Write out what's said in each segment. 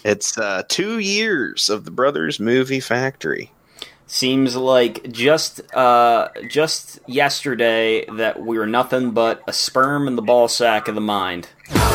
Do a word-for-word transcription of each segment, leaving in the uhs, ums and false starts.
It's uh, two years of the Brothers Movie Factory. Seems like just uh, just yesterday that we were nothing but a sperm in the ball sack of the mind.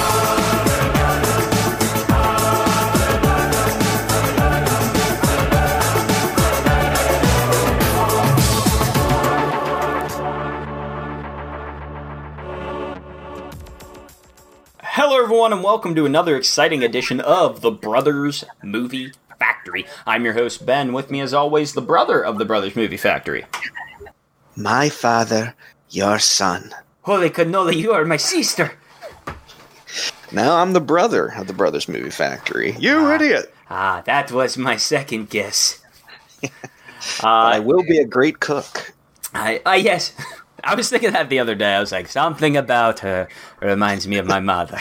Hello everyone and welcome to another exciting edition of the Brothers Movie Factory. I'm your host Ben. With me as always, the brother of the Brothers Movie Factory. My father, your son. Holy cannoli, you are my sister. Now I'm the brother of the Brothers Movie Factory. You ah, idiot. Ah, that was my second guess. uh, I will be a great cook. I, I yes. I was thinking that the other day. I was like, something about her reminds me of my mother.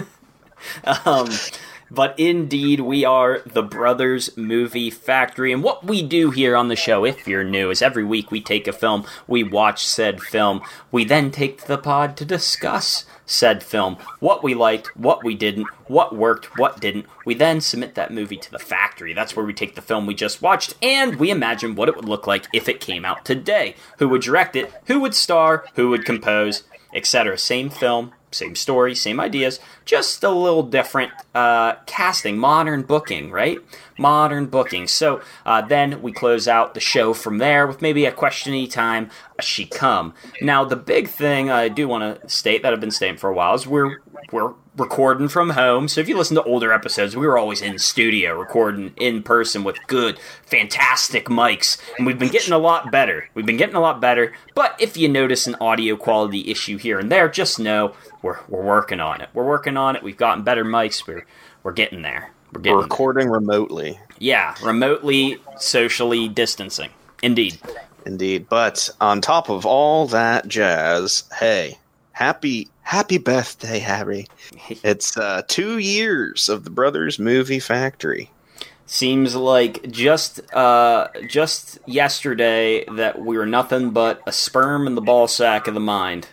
um, but indeed, we are the Brothers Movie Factory. And what we do here on the show, if you're new, is every week we take a film, we watch said film, we then take to the pod to discuss said film, what we liked, what we didn't, what worked, what didn't. We then submit that movie to the factory. That's where we take the film we just watched, and we imagine what it would look like if it came out today. Who would direct it, who would star, who would compose, et cetera. Same film, same story, same ideas, just a little different uh, casting, modern booking, right? Modern booking. So uh, then we close out the show from there with maybe a question any time she come. Now, the big thing I do want to state that I've been stating for a while is we're we're recording from home. So if you listen to older episodes, we were always in studio recording in person with good, fantastic mics, and we've been getting a lot better. We've been getting a lot better. But if you notice an audio quality issue here and there, just know we're we're working on it. We're working on it. We've gotten better mics. We're we're getting there. We're getting we're recording there. remotely. Yeah, remotely, socially distancing. Indeed. Indeed. But on top of all that jazz, hey, happy happy birthday, Harry. It's uh, two years of the Brothers Movie Factory. Seems like just uh, just yesterday that we were nothing but a sperm in the ball sack of the mind.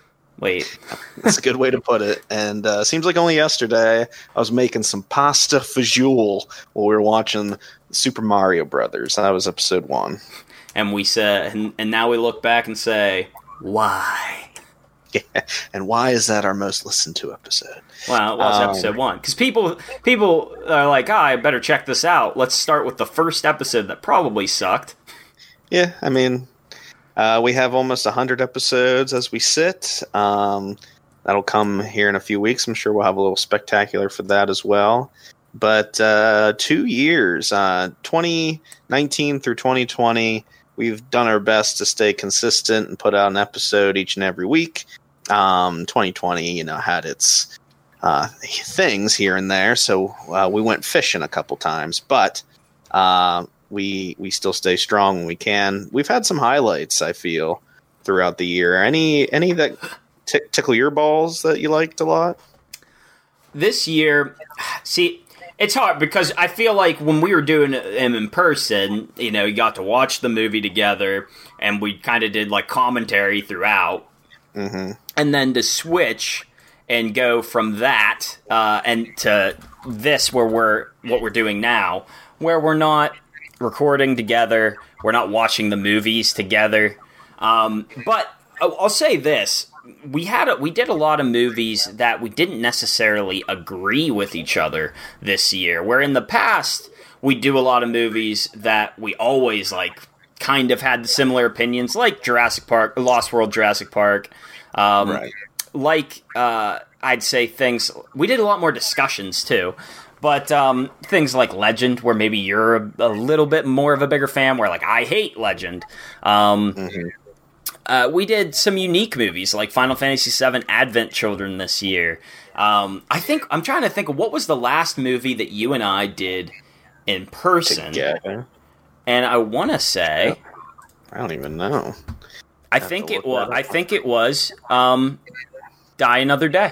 Wait. That's a good way to put it. And uh, seems like only yesterday I was making some pasta fajoule while we were watching Super Mario Brothers. That was episode one. And we said, and, and now we look back and say, why? Yeah. And why is that our most listened to episode? Well, it was um, episode one. Because people, people are like, oh, I better check this out. Let's start with the first episode that probably sucked. Yeah, I mean... Uh, we have almost one hundred episodes as we sit. Um, that'll come here in a few weeks. I'm sure we'll have a little spectacular for that as well. But uh, two years, uh, twenty nineteen through twenty twenty, we've done our best to stay consistent and put out an episode each and every week. Um, twenty twenty, you know, had its uh, things here and there, so uh, we went fishing a couple times. But... Uh, We we still stay strong when we can. We've had some highlights, I feel, throughout the year. Any any that t- tickle your balls that you liked a lot? This year, see, it's hard because I feel like when we were doing them in person, you know, you got to watch the movie together, and we kind of did like commentary throughout, mm-hmm. and then to switch and go from that uh, and to this, where we're what we're doing now, where we're not recording together, we're not watching the movies together. Um, but I'll say this: we had a, we did a lot of movies that we didn't necessarily agree with each other this year. Where in the past we do a lot of movies that we always like, kind of had similar opinions, like Jurassic Park, Lost World, Jurassic Park. Um, right. Like uh, I'd say things. We did a lot more discussions too. But um, things like Legend, where maybe you're a, a little bit more of a bigger fan, where like I hate Legend. Um, mm-hmm. uh, we did some unique movies like Final Fantasy seven Advent Children this year. Um, I think I'm trying to think of what was the last movie that you and I did in person. Together. And I want to say, I don't even know. I think it was. I think it was um, Die Another Day.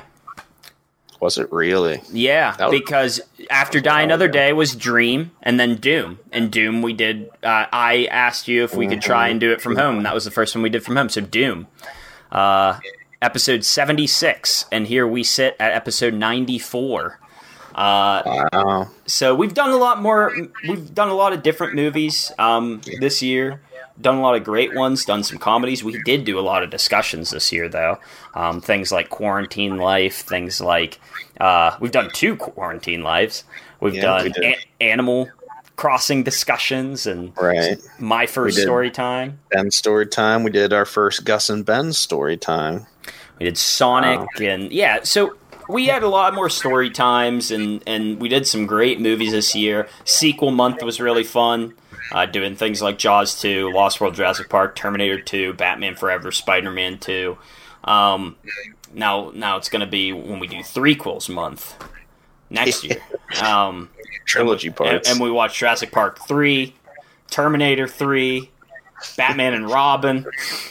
Was it really? Yeah, was, because after Die Another Day was Dream, and then Doom. And Doom we did, uh, I asked you if we could try and do it from home, and that was the first one we did from home, so Doom. Uh, episode seventy-six, and here we sit at episode ninety-four. Uh, wow. So we've done a lot more. We've done a lot of different movies um, this year. Done a lot of great ones. Done some comedies. We did do a lot of discussions this year, though. Um, things like Quarantine Life. Things like uh, we've done two Quarantine Lives. We've Yeah, done we a- Animal Crossing discussions and Right. my first We did story time. Ben's story time. We did our first Gus and Ben's story time. We did Sonic Wow. and yeah. So we had a lot more story times and and we did some great movies this year. Sequel month was really fun. Uh, doing things like Jaws two, Lost World Jurassic Park, Terminator two, Batman Forever, Spider-Man two. Um, now, now it's going to be when we do threequels month next year. Um, Trilogy and, parts. and we watch Jurassic Park three, Terminator three, Batman and Robin,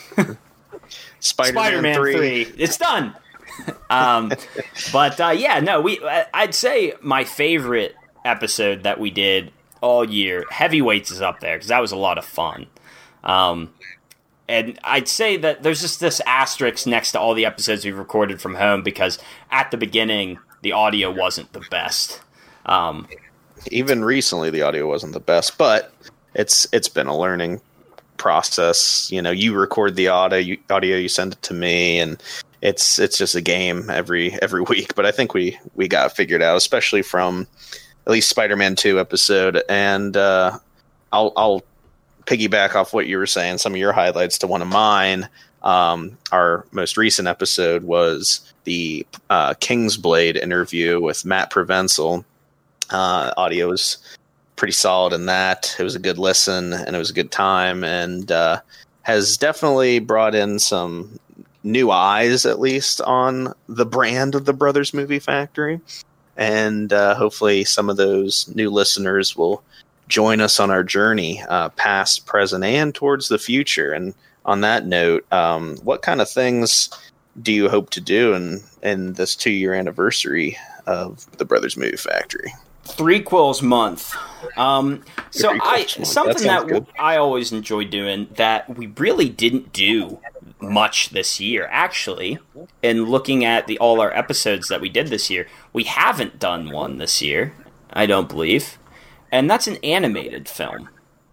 Spider-Man, Spider-Man three. three. It's done. um, but uh, yeah, no, we. I'd say my favorite episode that we did all year, Heavyweights, is up there because that was a lot of fun. Um, and I'd say that there's just this asterisk next to all the episodes we've recorded from home because at the beginning the audio wasn't the best. Um, Even recently, the audio wasn't the best, but it's it's been a learning process. You know, you record the audio, you, audio, you send it to me, and it's it's just a game every every week. But I think we we got it figured out, especially from at least Spider-Man two episode. And uh, I'll I'll piggyback off what you were saying. Some of your highlights to one of mine. Um, our most recent episode was the uh, Kingsblade interview with Matt Provenzel. Uh, audio was pretty solid in that. It was a good listen and it was a good time, and uh, has definitely brought in some new eyes, at least on the brand of the Brothers Movie Factory. And uh, hopefully some of those new listeners will join us on our journey, uh, past, present, and towards the future. And on that note, um, what kind of things do you hope to do in, in this two-year anniversary of the Brothers Movie Factory? Threequels month. Um, so Threequels I month. That something sounds that, good. I always enjoy doing that we really didn't do much this year. Actually, in looking at the all our episodes that we did this year, we haven't done one this year. I don't believe, and that's an animated film.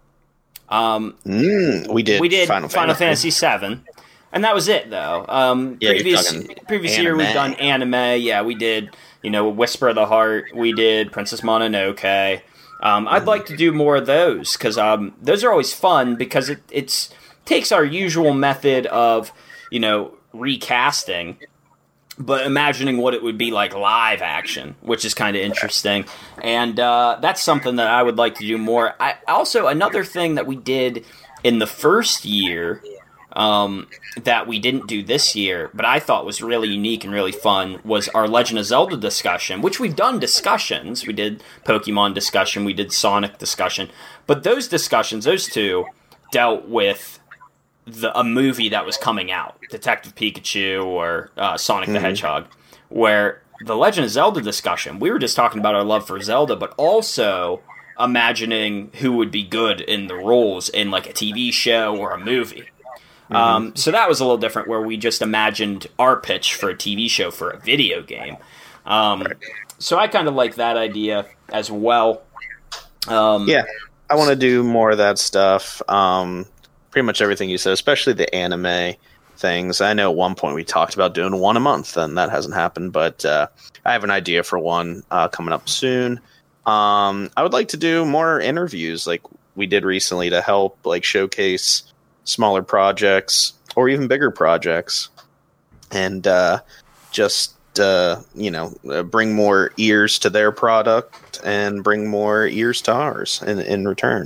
Um, Mm, we did. we did Final, Final, Fantasy. Fantasy seven, and that was it though. Um, Yeah, you're previous talking previous year we've anime. done anime. Yeah, we did. You know, Whisper of the Heart. We did Princess Mononoke. Um, I'd like to do more of those because um, those are always fun because it it's takes our usual method of you know recasting, but imagining what it would be like live action, which is kind of interesting, and uh, that's something that I would like to do more. I also another thing that we did in the first year um, that we didn't do this year, but I thought was really unique and really fun was our Legend of Zelda discussion, which we've done discussions. We did Pokemon discussion, we did Sonic discussion, but those discussions, those two, dealt with the a movie that was coming out, Detective Pikachu or uh, Sonic the Mhm. Hedgehog, where the Legend of Zelda discussion, we were just talking about our love for Zelda, but also imagining who would be good in the roles in like a T V show or a movie. Mm-hmm. Um, so that was a little different, where we just imagined our pitch for a T V show for a video game. Um, so I kind of like that idea as well. Um, Yeah, I want to do more of that stuff. Um, pretty much everything you said, especially the anime things. I know at one point we talked about doing one a month, and that hasn't happened, but uh, I have an idea for one uh, coming up soon. Um, I would like to do more interviews like we did recently to help like showcase smaller projects or even bigger projects, and uh, just uh, you know uh, bring more ears to their product and bring more ears to ours in, in return.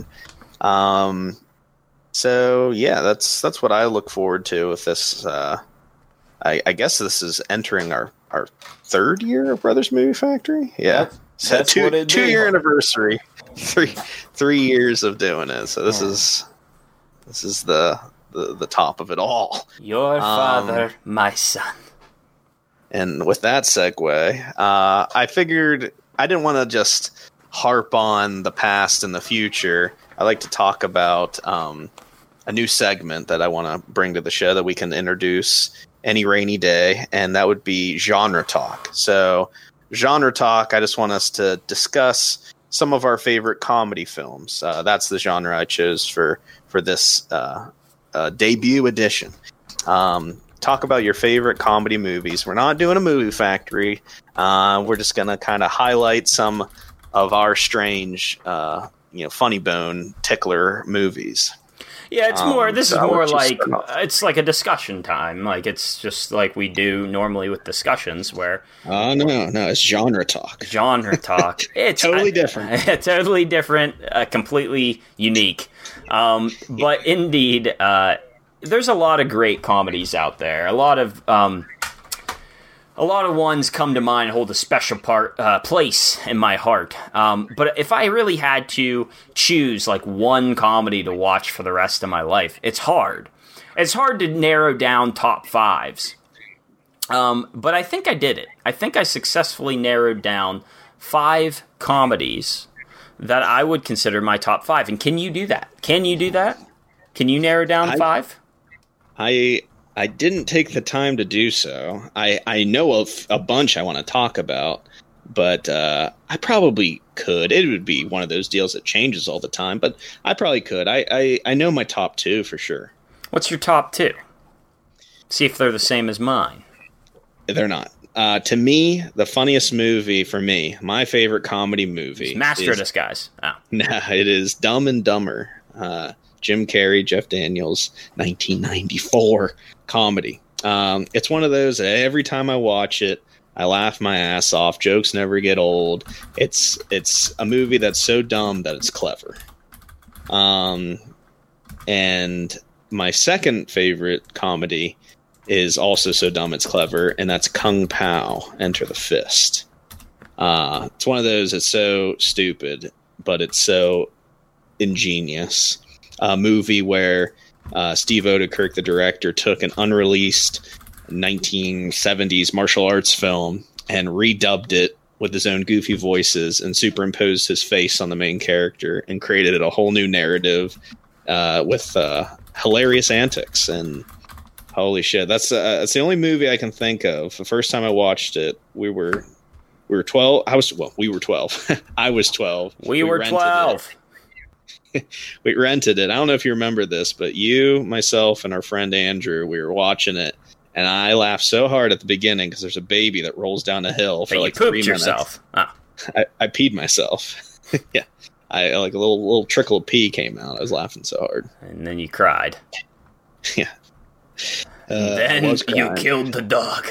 Um, so yeah, that's that's what I look forward to with this. Uh, I, I guess this is entering our, our third year of Brothers Movie Factory. Yeah, That's- so that's two what it two is. year anniversary, three three years of doing it. So this Yeah. is this is the, the the top of it all. Your Um, father, my son. And with that segue, uh, I figured I didn't want to just harp on the past and the future. I like to talk about um, a new segment that I want to bring to the show that we can introduce any rainy day, and that would be genre talk. So genre talk, I just want us to discuss some of our favorite comedy films. Uh, that's the genre I chose for for this uh, uh, debut edition. Um, talk about your favorite comedy movies. We're not doing a movie factory. Uh, we're just going to kind of highlight some of our strange, uh, you know, funny bone tickler movies. Yeah, it's more. This Um, is so more I'll just like start off. it's like a discussion time. Like it's just like we do normally with discussions, where Oh, no, no, it's genre talk. genre talk. It's Totally I- different. totally different. Uh, completely unique. Um, but indeed, uh, there's a lot of great comedies out there. A lot of um, a lot of ones come to mind, hold a special part uh, place in my heart. Um, but if I really had to choose like one comedy to watch for the rest of my life, it's hard. It's hard to narrow down top fives. Um, but I think I did it. I think I successfully narrowed down five comedies that I would consider my top five. And can you do that? Can you do that? Can you narrow down I- five? I I didn't take the time to do so. I, I know of a bunch I want to talk about, but uh, I probably could. It would be one of those deals that changes all the time, but I probably could. I, I, I know my top two for sure. What's your top two? See if they're the same as mine. They're not. Uh, to me, the funniest movie for me, my favorite comedy movie, Master of is, Disguise. Oh. nah, it is Dumb and Dumber. Uh, Jim Carrey, Jeff Daniels, nineteen ninety-four comedy. Um, it's one of those that every time I watch it, I laugh my ass off. Jokes never get old. It's it's a movie that's so dumb that it's clever. Um, and my second favorite comedy is also so dumb it's clever, and that's Kung Pao, Enter the Fist. Uh, it's one of those that's so stupid, but it's so ingenious. A movie where uh, Steve Odekirk, the director, took an unreleased nineteen seventies martial arts film and redubbed it with his own goofy voices and superimposed his face on the main character and created a whole new narrative uh, with uh, hilarious antics. And holy shit, that's uh, that's the only movie I can think of. The first time I watched it, we were we were twelve. I was well, we were twelve. I was twelve. We, we were rented twelve. It. We rented it. I don't know if you remember this, but you, myself, and our friend Andrew, we were watching it, and I laughed so hard at the beginning because there's a baby that rolls down a hill for But like you pooped three yourself. Oh. minutes. I, I peed myself. Yeah, I like a little little trickle of pee came out. I was laughing so hard. And then you cried. Yeah. Uh, then I was you crying. killed the dog.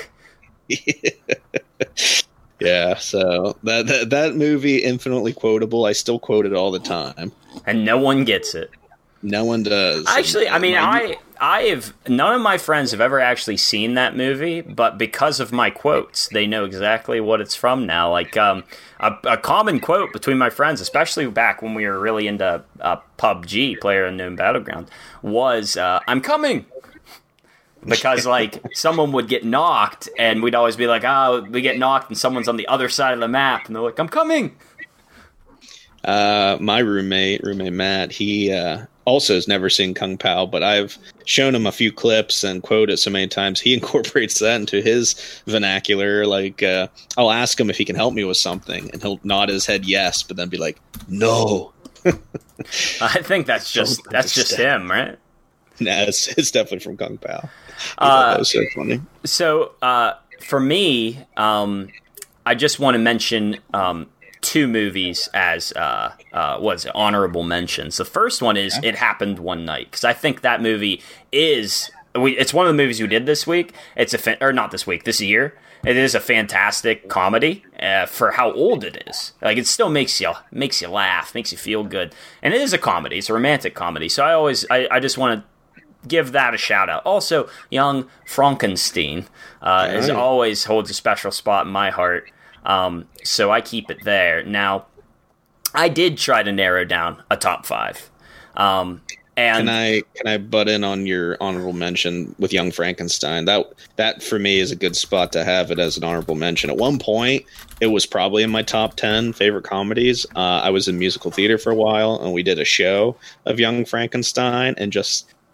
Yeah, so that, that that movie, infinitely quotable. I still quote it all the time. And no one gets it. No one does. Actually, I mean, My- I I have none of my friends have ever actually seen that movie, but because of my quotes, they know exactly what it's from now. Like um, a, a common quote between my friends, especially back when we were really into uh, P U B G, Player Unknown Battleground, was uh, "I'm coming." Because, like, someone would get knocked, and we'd always be like, oh, we get knocked, and someone's on the other side of the map, and they're like, I'm coming! Uh, my roommate, roommate Matt, he uh, also has never seen Kung Pao, but I've shown him a few clips and quoted it so many times. He incorporates that into his vernacular. Like, uh, I'll ask him if he can help me with something, and he'll nod his head yes, but then be like, no. I think that's just Don't that's just understand. him, right? Nah, it's, it's definitely from Kung Pao. I Uh, thought that was so funny. So, uh, for me, um, I just want to mention um, two movies as uh, uh, was honorable mentions. The first one is It Happened One Night, because I think that movie is we. It's one of the movies we did this week. It's a fa- or not this week, this year. It is a fantastic comedy uh, for how old it is. Like it still makes you makes you laugh, makes you feel good, and it is a comedy. It's a romantic comedy. So I always I, I just want to give that a shout out. Also, Young Frankenstein uh, is Right. always holds a special spot in my heart. Um, so I keep it there. Now, I did try to narrow down a top five. Um, and Can I can I butt in on your honorable mention with Young Frankenstein? That that for me is a good spot to have it as an honorable mention. At one point, it was probably in my top ten favorite comedies. Uh, I was in musical theater for a while, and we did a show of Young Frankenstein, and just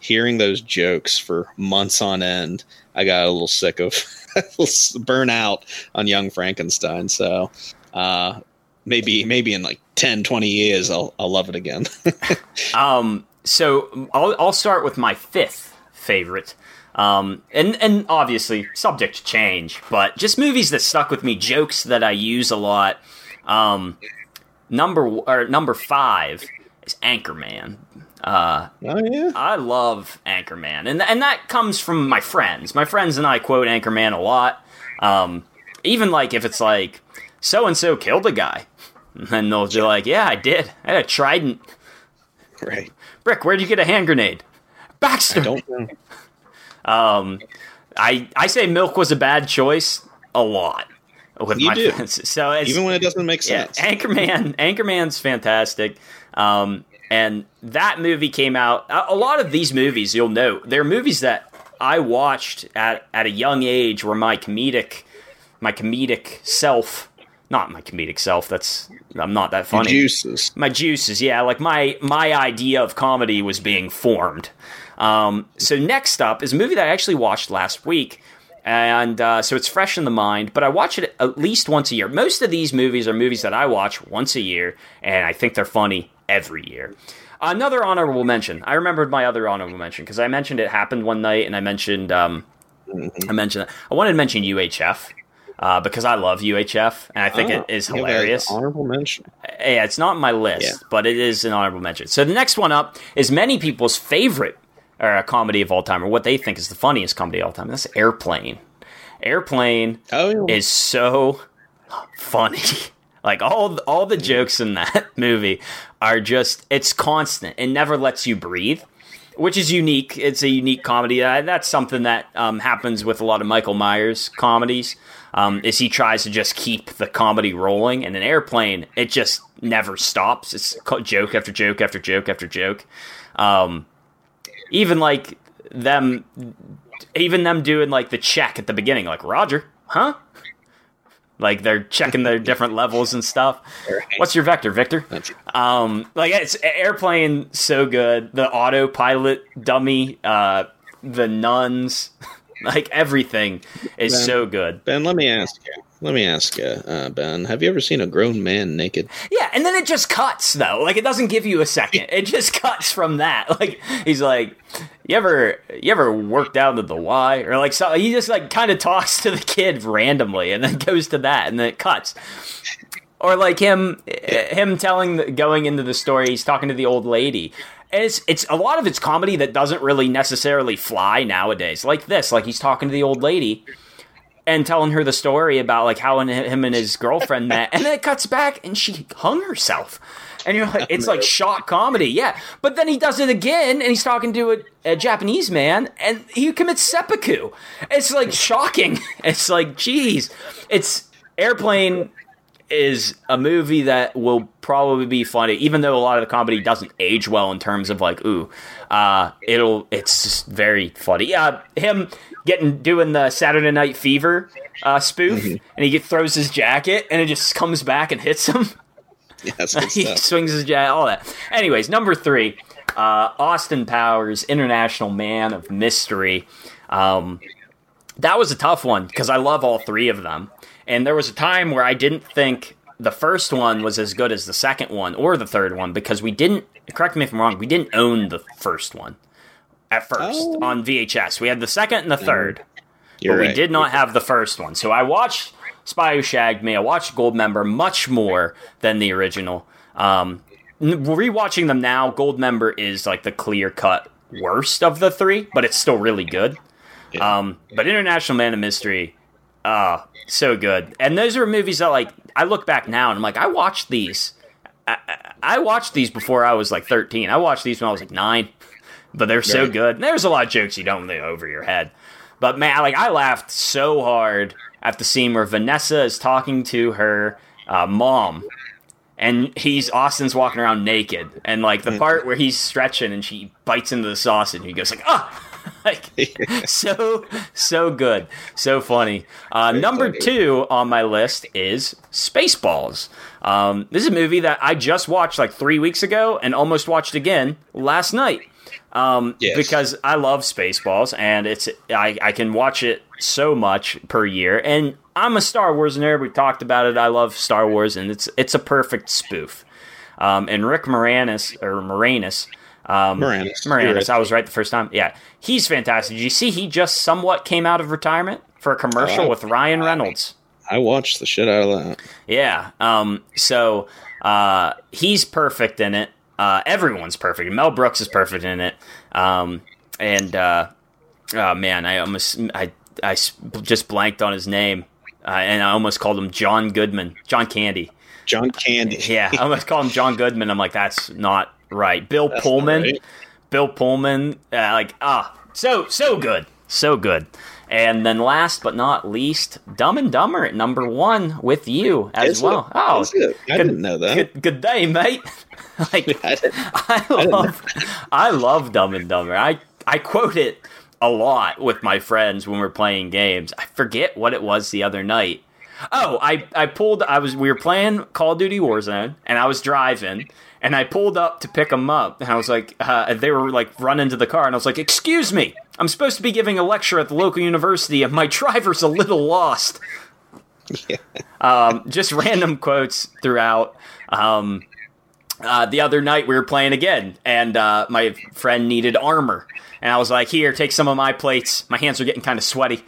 hearing those jokes for months on end, I got a little sick of burn out on Young Frankenstein. So uh, maybe maybe in like ten, twenty years, I'll I'll love it again. um, so I'll I'll start with my fifth favorite. Um, and, and obviously subject to change, but just movies that stuck with me, jokes that I use a lot. Um, number, or number five is Anchorman. Uh, oh yeah. I love Anchorman. And, and that comes from my friends. My friends and I quote Anchorman a lot. Um, even like if it's like, so-and-so killed a guy. And then they'll be like, yeah, I did. I had a trident. Right. Brick, where'd you get a hand grenade? Baxter. I don't know. Um, I I say milk was a bad choice a lot with you my do. friends. So it's, even when it doesn't make sense. Yeah, Anchorman, Anchorman's fantastic. Um, and that movie came out. A, a lot of these movies, you'll note, they're movies that I watched at at a young age, where my comedic my comedic self, not my comedic self. That's I'm not that funny. Your juices. My juices, yeah. Like my my idea of comedy was being formed. Um, so next up is a movie that I actually watched last week, and uh, so it's fresh in the mind, but I watch it at least once a year. Most of these movies are movies that I watch once a year, and I think they're funny every year. Another honorable mention. I remembered my other honorable mention, because I mentioned it happened one night, and I mentioned um, Mm-hmm. I mentioned I wanted to mention U H F, uh, because I love U H F, and I think Oh, it is you have an hilarious. honorable mention. Yeah, it's not on my list, Yeah. but it is an honorable mention. So the next one up is many people's favorite or a comedy of all time, or what they think is the funniest comedy of all time. That's Airplane. Airplane Oh, yeah. is so funny. Like all all the jokes in that movie are just, it's constant. It never lets you breathe, which is unique. It's a unique comedy. Uh, that's something that um, happens with a lot of Michael Myers comedies. Um, is he tries to just keep the comedy rolling, and in Airplane, it just never stops. It's joke after joke after joke after joke. Um, even like them, even them doing like the check at the beginning, like Roger, huh? Like they're checking their different levels and stuff. What's your vector, Victor? Um, like it's Airplane, so good. The autopilot dummy, uh, the nuns, like everything is Ben, so good. Ben, let me ask you. Let me ask you, uh, Ben. Have you ever seen a grown man naked? Yeah, and then it just cuts though. Like it doesn't give you a second. It just cuts from that. Like he's like, "You ever, you ever worked out at the Y?" Or like, so he just like kind of talks to the kid randomly, and then goes to that, and then it cuts. Or like him, him telling, the, going into the story, he's talking to the old lady. And it's it's a lot of it's comedy that doesn't really necessarily fly nowadays. Like this, like he's talking to the old lady and telling her the story about like how him and his girlfriend met, and then it cuts back and she hung herself. And you're like, it's like shock comedy, yeah. But then he does it again, and he's talking to a, a Japanese man, and he commits seppuku. It's like shocking. It's like, geez, it's Airplane is a movie that will probably be funny, even though a lot of the comedy doesn't age well in terms of like, ooh, uh, it'll, it's just very funny. Yeah, him getting, doing the Saturday Night Fever uh, spoof, mm-hmm. and he get, throws his jacket, and it just comes back and hits him. Yeah, that's good He stuff. swings his jacket, all that. Anyways, number three, uh, Austin Powers, International Man of Mystery. Um, that was a tough one, because I love all three of them. And there was a time where I didn't think the first one was as good as the second one or the third one, because we didn't, correct me if I'm wrong, we didn't own the first one at first Oh. on V H S. We had the second and the third, You're but we right. did not have the first one. So I watched Spy Who Shagged Me, I watched Goldmember much more than the original. Um, rewatching them now, Goldmember is like the clear-cut worst of the three, but it's still really good. Yeah. Um, but International Man of Mystery, uh, so good. And those are movies that, like, I look back now and I'm like, I watched these. I, I, I watched these before I was like thirteen. I watched these when I was like nine. But they're so Right. good. And there's a lot of jokes you don't know over your head. But man, like I laughed so hard at the scene where Vanessa is talking to her uh, mom. And he's Austin's walking around naked. And like the part where he's stretching and she bites into the sausage and he goes like, ah! Like, so, so good. So funny. Uh, number funny. two on my list is Spaceballs. Um, this is a movie that I just watched like three weeks ago and almost watched again last night. Um, Yes. because I love Spaceballs, and it's I, I can watch it so much per year. And I'm a Star Wars nerd. We talked about it. I love Star Wars, and it's it's a perfect spoof. Um, and Rick Moranis or Moranis, um, Moranis. Moranis. I was right the first time. Yeah, he's fantastic. Did you see he just somewhat came out of retirement for a commercial Oh. with Ryan Reynolds? I watched the shit out of that. Yeah. Um, so uh, he's perfect in it. Uh, everyone's perfect. Mel Brooks is perfect in it. Um, and uh, oh man, I almost I I s- just blanked on his name, uh, and I almost called him John Goodman, John Candy. John Candy. Yeah, I almost called him John Goodman. I'm like, that's not right. Bill That's Pullman. not right. Bill Pullman. Uh, like ah, so so good, so good. And then last but not least, Dumb and Dumber at number one with you as Is well. it? Oh, Is it? I good- didn't know that. Good, good day, mate. like I didn't- I didn't love, I love Dumb and Dumber. I I quote it a lot with my friends when we're playing games. I forget what it was the other night. Oh, I I pulled. I was we were playing Call of Duty Warzone, and I was driving, and I pulled up to pick them up, and I was like, uh, they were like running to the car, and I was like, "Excuse me, I'm supposed to be giving a lecture at the local university, and my driver's a little lost." Yeah. Um, just random quotes throughout. Um, uh, the other night we were playing again, and uh, my friend needed armor, and I was like, "Here, take some of my plates. My hands are getting kind of sweaty."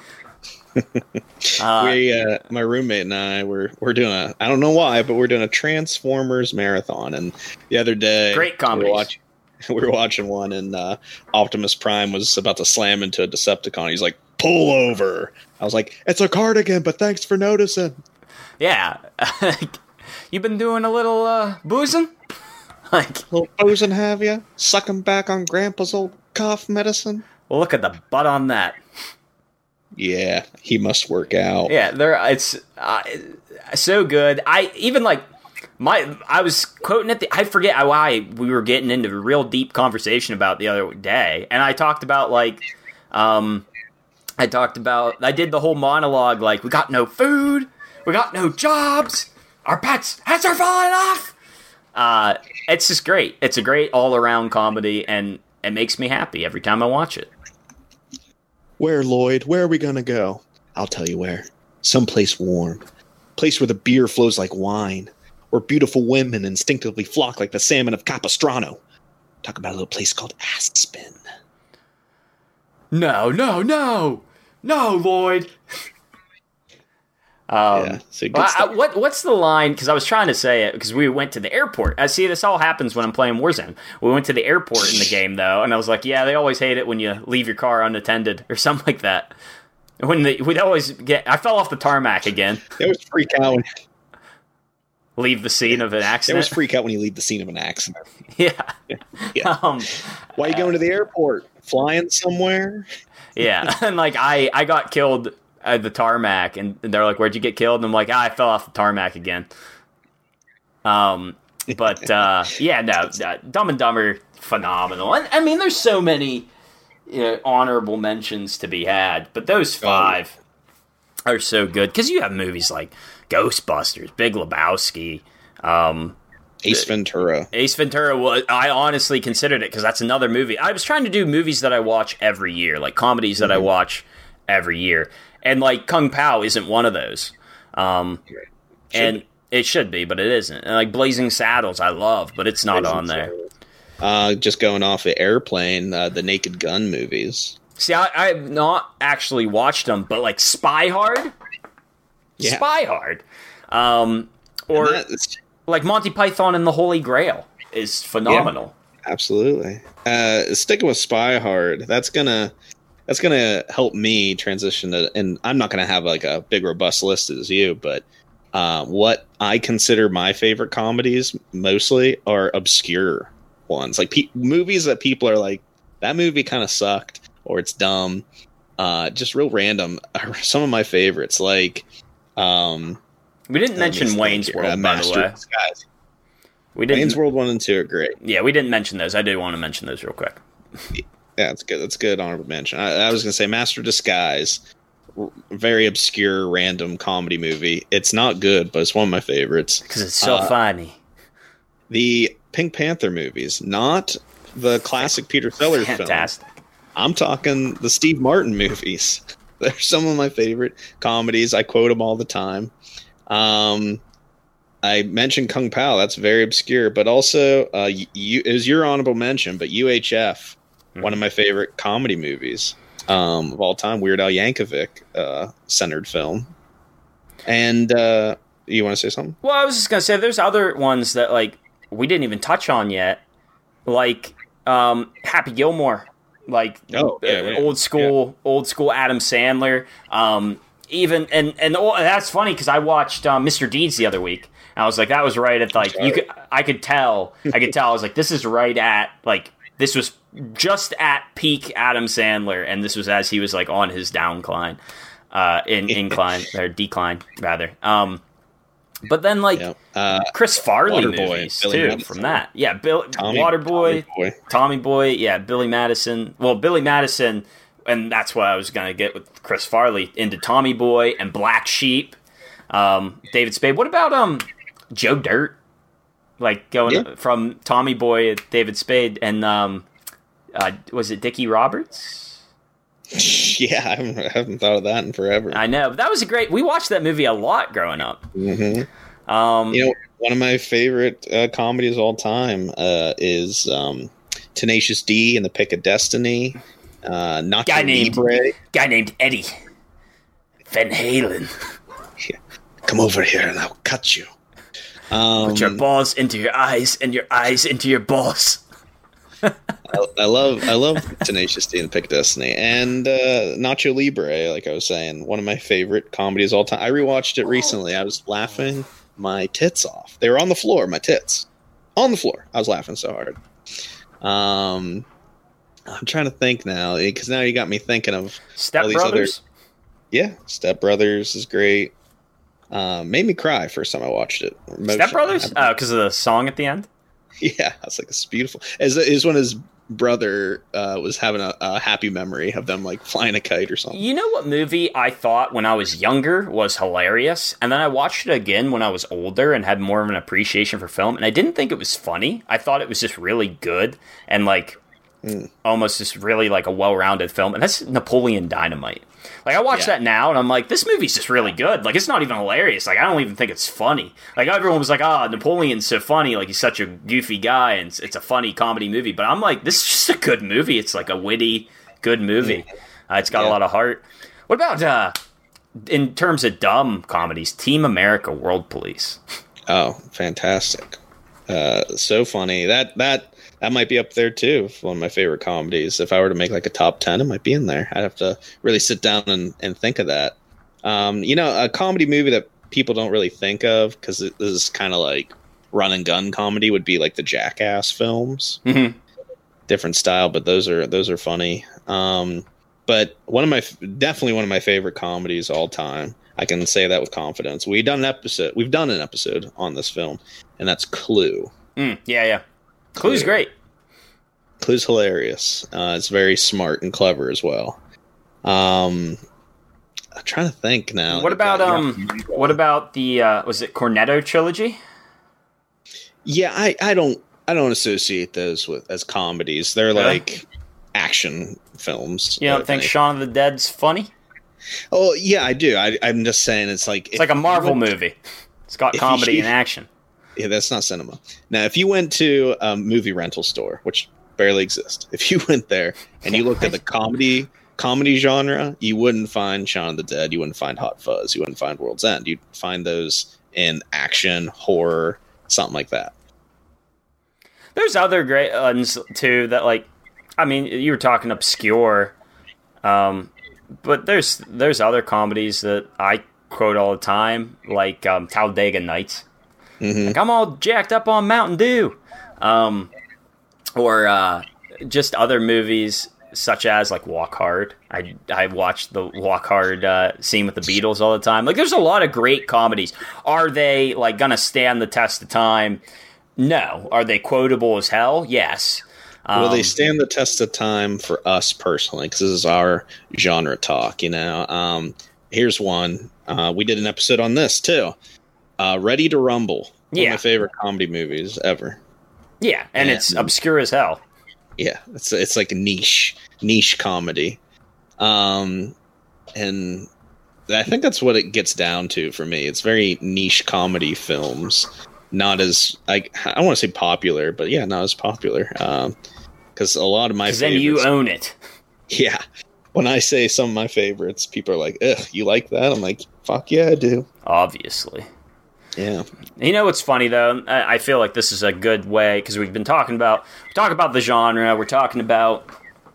Uh, we, uh, my roommate and I were we're doing a I don't know why, but we're doing a Transformers marathon. And the other day, Great comedies. We were watching, we were watching one, and uh, Optimus Prime was about to slam into a Decepticon. He's like, "Pull over!" I was like, "It's a cardigan, but thanks for noticing." yeah, you been doing a little uh, boozing, like. Little boozing, have you? Sucking back on Grandpa's old cough medicine. Well, look at the butt on that. Yeah, he must work out. Yeah, there. It's uh, so good. I even like my. I was quoting it. The, I forget why we were getting into a real deep conversation about the other day, and I talked about like, um, I talked about. I did the whole monologue like we got no food, we got no jobs, our pets heads are falling off. Uh, it's just great. It's a great all around comedy, and it makes me happy every time I watch it. Where, Lloyd? Where are we gonna go? I'll tell you where. Someplace warm. Place where the beer flows like wine. Where beautiful women instinctively flock like the salmon of Capistrano. Talk about a little place called Aspen. No, no, no, no, Lloyd. Um, Yeah, so good well, I, stuff. what what's the line? Because I was trying to say it because we went to the airport. I see this all happens when I'm playing Warzone. We went to the airport in the game though, and I was like, yeah, they always hate it when you leave your car unattended or something like that. When they, we'd always get, I fell off the tarmac again. They always freak out. When, Leave the scene of an they always accident. freak out when you leave the scene of an accident. Yeah. Yeah. Um, Why are you going to the airport? Flying somewhere? yeah, and like I, I got killed at the tarmac, and they're like, "Where'd you get killed?" And I'm like, ah, "I fell off the tarmac again." Um, but uh, yeah, no, uh, Dumb and Dumber, phenomenal. And I mean, there's so many you know, honorable mentions to be had, but those five are so good because you have movies like Ghostbusters, Big Lebowski. Um, Ace Ventura. Ace Ventura, was, I honestly considered it because that's another movie. I was trying to do movies that I watch every year, like comedies that I watch every year. And, like, Kung Pao isn't one of those. Um, and be. it should be, but it isn't. And, like, Blazing Saddles, I love, but it's not Blazing on there. Uh, just going off of Airplane, uh, the Naked Gun movies. See, I, I've not actually watched them, but, like, Spy Hard? Yeah. Spy Hard. Um, or, And that is- like, Monty Python and the Holy Grail is phenomenal. Absolutely. Uh, sticking with Spy Hard, that's gonna that's gonna help me transition to, and I'm not gonna have like a big robust list as you, but uh, what I consider my favorite comedies mostly are obscure ones, like pe- movies that people are like, that movie kind of sucked or it's dumb, uh, just real random. Are some of my favorites, like um, We didn't let me mention think Wayne's here, World, uh, by the Master way. of Disguise. We didn't. Wayne's World one and two are great. Yeah, we didn't mention those. I do want to mention those real quick. Yeah, that's good. That's good honorable mention. I, I was going to say Master of Disguise, r- very obscure, random comedy movie. It's not good, but it's one of my favorites. Because it's so Uh, funny. The Pink Panther movies, not the classic Peter Sellers film. Fantastic. I'm talking the Steve Martin movies. They're some of my favorite comedies. I quote them all the time. Um, I mentioned Kung Pao. That's very obscure, but also uh, you, it was your honorable mention. But U H F, mm-hmm. one of my favorite comedy movies um, of all time. Weird Al Yankovic uh, centered film. And uh, you want to say something? Well, I was just gonna say there's other ones that like we didn't even touch on yet, like um, Happy Gilmore. Like oh, yeah, uh, yeah, old school, yeah. old school Adam Sandler. Um, even and and oh, that's funny because I watched um, Mister Deeds the other week. And I was like, that was right at like you could. I could tell. I could tell. I was like, this is right at like this was just at peak Adam Sandler, and this was as he was like on his downcline, uh, in incline or decline rather. Um, But then, like, yeah. uh, Chris Farley Waterboy, movies, Billy too, Madison. From that. Yeah, Bill, Tommy, Waterboy, Tommy Boy. Tommy Boy, yeah, Billy Madison. Well, Billy Madison, and that's what I was going to get with Chris Farley, into Tommy Boy and Black Sheep, um, David Spade. What about um, Joe Dirt? Like, going yeah. from Tommy Boy, David Spade, and um, uh, was it Dickie Roberts? Yeah, I haven't, I haven't thought of that in forever. I know. But that was a great... We watched that movie a lot growing up. Mm-hmm. Um, you know, one of my favorite uh, comedies of all time uh, is um, Tenacious D and the Pick of Destiny. Uh, Nacho guy named, Libre. Guy named Eddie Van Halen. Yeah. Come over here and I'll cut you. Um, Put your balls into your eyes and your eyes into your balls. I, I love I love Tenacious D and Pick of Destiny and uh, Nacho Libre. Like I was saying, one of my favorite comedies of all time. I rewatched it recently. I was laughing my tits off. They were on the floor. My tits on the floor. I was laughing so hard. Um, I'm trying to think now because now you got me thinking of Step all these Brothers. Other, yeah, Step Brothers is great. Um, made me cry first time I watched it. Step Brothers? Oh, because of the song at the end. Yeah, I was like, it's beautiful. Is is when his brother uh, was having a, a happy memory of them like flying a kite or something. You know what movie I thought when I was younger was hilarious, and then I watched it again when I was older and had more of an appreciation for film, and I didn't think it was funny. I thought it was just really good and like mm. almost just really like a well-rounded film, and that's Napoleon Dynamite. Like, I watch yeah. that now, and I'm like, this movie's just really good. Like, it's not even hilarious. Like, I don't even think it's funny. Like, everyone was like, oh, Napoleon's so funny. Like, he's such a goofy guy, and it's, it's a funny comedy movie. But I'm like, this is just a good movie. It's like a witty, good movie. Uh, it's got yeah. a lot of heart. What about, uh, in terms of dumb comedies, Team America World Police? Oh, fantastic. Uh, so funny. That, that, That might be up there too. One of my favorite comedies. If I were to make like a top ten, it might be in there. I'd have to really sit down and, and think of that. Um, you know, a comedy movie that people don't really think of because this is kind of like run and gun comedy would be like the Jackass films. Mm-hmm. Different style, but those are those are funny. Um, but one of my definitely one of my favorite comedies all time. I can say that with confidence. We done an episode. We've done an episode on this film, and that's Clue. Mm, yeah, yeah. Clue's great. Clue's hilarious. Uh, it's very smart and clever as well. Um, I'm trying to think now. What about um? What about the uh, was it Cornetto trilogy? Yeah, I, I don't I don't associate those with as comedies. They're really? like action films. You don't think anything. Shaun of the Dead's funny? Oh yeah, I do. I, I'm just saying it's like it's like a Marvel went, movie. It's got comedy you, and action. Yeah, that's not cinema. Now, if you went to a movie rental store, which barely exists, if you went there and you looked at the comedy comedy genre, you wouldn't find Shaun of the Dead. You wouldn't find Hot Fuzz. You wouldn't find World's End. You'd find those in action, horror, something like that. There's other great ones, too, that, like, I mean, you were talking obscure, um, but there's there's other comedies that I quote all the time, like um, Talladega Nights. Mm-hmm. Like, I'm all jacked up on Mountain Dew. Um, or uh, just other movies such as, like, Walk Hard. I, I watch the Walk Hard uh, scene with the Beatles all the time. Like, there's a lot of great comedies. Are they, like, going to stand the test of time? No. Are they quotable as hell? Yes. Um, Will they stand the test of time for us personally? Because this is our genre talk, you know? Um, here's one. Uh, we did an episode on this, too. Uh, Ready to Rumble. One yeah. of my favorite comedy movies ever. Yeah, and, and it's obscure as hell. Yeah, it's it's like a niche niche comedy, um, and I think that's what it gets down to for me. It's very niche comedy films, not as I I don't want to say popular, but yeah, not as popular. Because um, a lot of my favorites, then you own it. Yeah, when I say some of my favorites, people are like, "Ugh, you like that?" I'm like, "Fuck yeah, I do." Obviously. Yeah. You know what's funny though? I feel like this is a good way because we've been talking about we talk about the genre. We're talking about,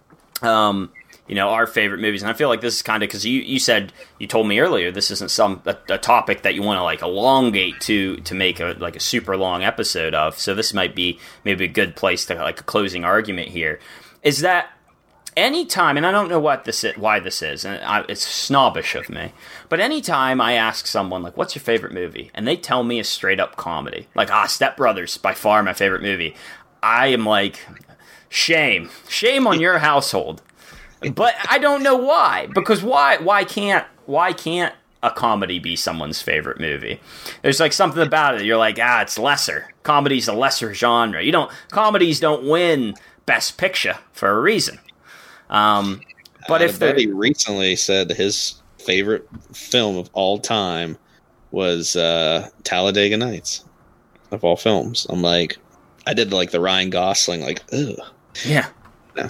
um, you know, our favorite movies, and I feel like this is kind of because you, you said you told me earlier this isn't some a, a topic that you want to like elongate to to make a like a super long episode of. So this might be maybe a good place to like a closing argument here. Is that anytime, and I don't know what this is, why this is, and I, it's snobbish of me, but anytime I ask someone, like, what's your favorite movie? And they tell me a straight-up comedy. Like, ah, Step Brothers, by far my favorite movie. I am like, shame. Shame on your household. But I don't know why. Because why Why can't why can't a comedy be someone's favorite movie? There's like something about it. You're like, ah, it's lesser. Comedy's a lesser genre. You don't comedies don't win Best Picture for a reason. Um, but uh, if they recently said his favorite film of all time was uh, Talladega Nights of all films, I'm like, I did like the Ryan Gosling, like, ugh. Yeah. No.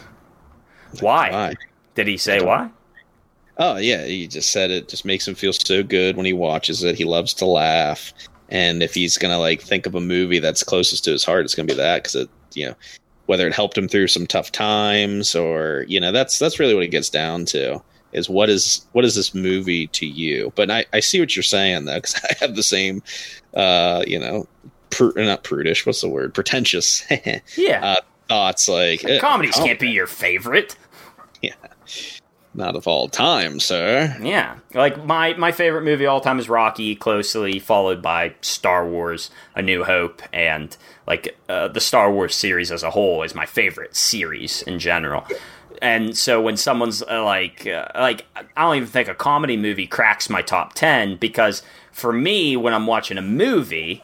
Why? Why? Did he say why? Oh yeah, he just said it just makes him feel so good when he watches it. He loves to laugh, and if he's gonna like think of a movie that's closest to his heart, it's gonna be that because it, you know. Whether it helped him through some tough times or, you know, that's that's really what it gets down to is what is what is this movie to you? But I, I see what you're saying, though, because I have the same, uh, you know, pr- not prudish, what's the word? Pretentious yeah. uh, thoughts like... Uh, Comedies oh, can't be your favorite. Yeah. Not of all time, sir. Yeah. Like, my, my favorite movie of all time is Rocky, closely followed by Star Wars, A New Hope, and... Like, uh, the Star Wars series as a whole is my favorite series in general. And so when someone's uh, like, uh, like, I don't even think a comedy movie cracks my top ten because for me, when I'm watching a movie,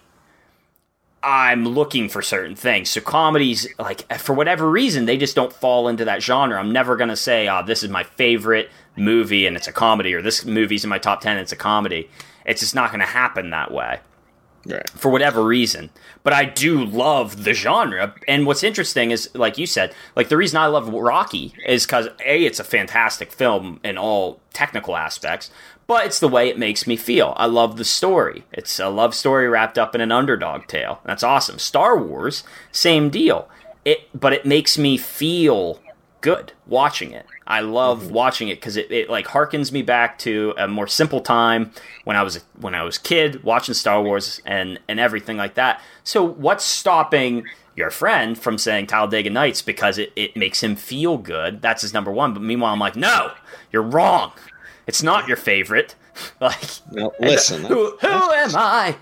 I'm looking for certain things. So comedies, like, for whatever reason, they just don't fall into that genre. I'm never going to say, oh, this is my favorite movie and it's a comedy, or this movie's in my top ten and it's a comedy. It's just not going to happen that way. Right. For whatever reason. But I do love the genre. And what's interesting is, like you said, like the reason I love Rocky is because, A, it's a fantastic film in all technical aspects, but it's the way it makes me feel. I love the story. It's a love story wrapped up in an underdog tale. That's awesome. Star Wars, same deal. It, but it makes me feel good watching it. I love mm-hmm. watching it because it, it like harkens me back to a more simple time when I was a, when I was a kid watching Star Wars and, and everything like that. So what's stopping your friend from saying Talladega Nights because it, it makes him feel good? That's his number one. But meanwhile, I'm like, no, you're wrong. It's not your favorite. Like, now, listen, who, who am I?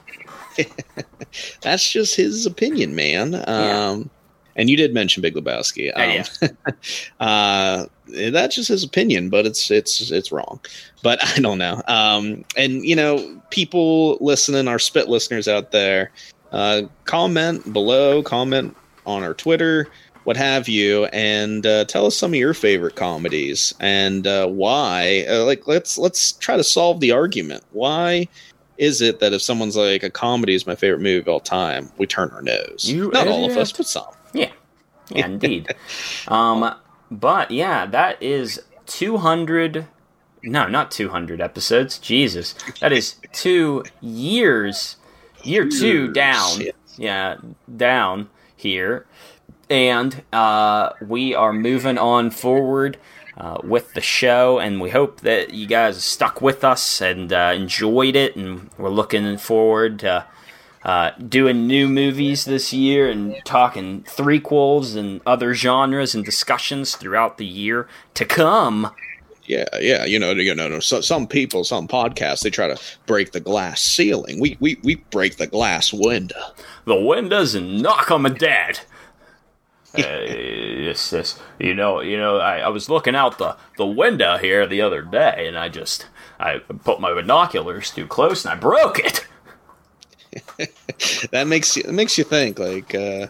That's just his opinion, man. Um, yeah. And you did mention Big Lebowski. Um, yeah. uh, that's just his opinion, but it's it's it's wrong. But I don't know. Um, and you know, people listening, our spit listeners out there, uh, comment below, comment on our Twitter, what have you, and uh, tell us some of your favorite comedies and uh, why. Uh, like, let's let's try to solve the argument. Why is it that if someone's like a comedy is my favorite movie of all time, we turn our nose? You Not idiot. all of us, but some. Yeah, yeah, indeed. um, but yeah, that is two hundred. No, not two hundred episodes. Jesus, that is two years. Year two down. Yes. Yeah, down here, and uh, we are moving on forward uh, with the show, and we hope that you guys stuck with us and uh, enjoyed it, and we're looking forward to uh, doing new movies this year and talking threequels and other genres and discussions throughout the year to come. Yeah, yeah, you know, you know, so, some people, some podcasts, they try to break the glass ceiling. We we we break the glass window. The windows and knock on my dad. uh, yes, yes. You know, you know. I, I was looking out the, the window here the other day, and I just I put my binoculars too close, and I broke it. That makes you it makes you think. Like, uh,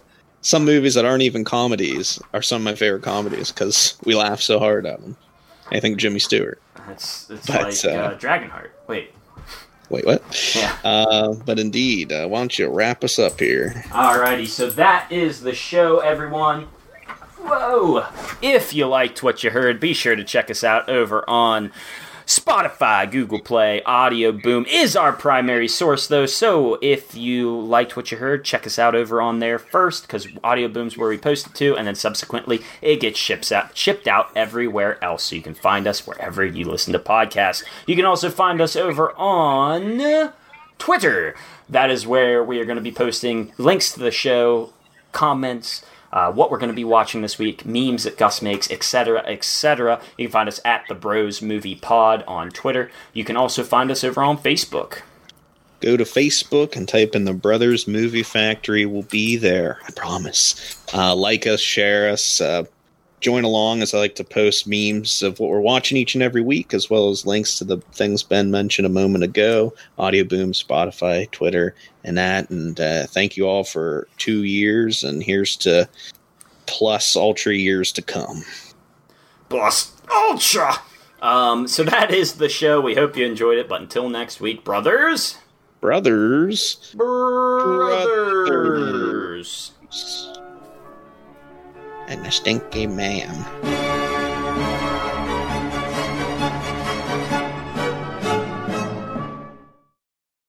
some movies that aren't even comedies are some of my favorite comedies because we laugh so hard at them. I think Jimmy Stewart. It's, it's But, like uh, uh, Dragonheart. Wait. Wait, what? Yeah. Uh, but indeed, uh, why don't you wrap us up here? Alrighty, so that is the show, everyone. Whoa! If you liked what you heard, be sure to check us out over on Spotify, Google Play. Audio Boom is our primary source, though, so if you liked what you heard, check us out over on there first, because Audio Boom's where we post it to, and then subsequently it gets ships out, shipped out everywhere else, so you can find us wherever you listen to podcasts. You can also find us over on Twitter. That is where we are going to be posting links to the show, comments, Uh, what we're going to be watching this week, memes that Gus makes, et cetera, et cetera. You can find us at the Bros Movie Pod on Twitter. You can also find us over on Facebook. Go to Facebook and type in the Brothers Movie Factory. We'll be there. I promise. Uh, like us, share us, uh, join along as I like to post memes of what we're watching each and every week, as well as links to the things Ben mentioned a moment ago. Audio Boom, Spotify, Twitter, and that. And uh, thank you all for two years, and here's to plus ultra years to come. Plus ultra! Um, so that is the show. We hope you enjoyed it, but until next week, brothers... Brothers. Brothers. And a stinky man.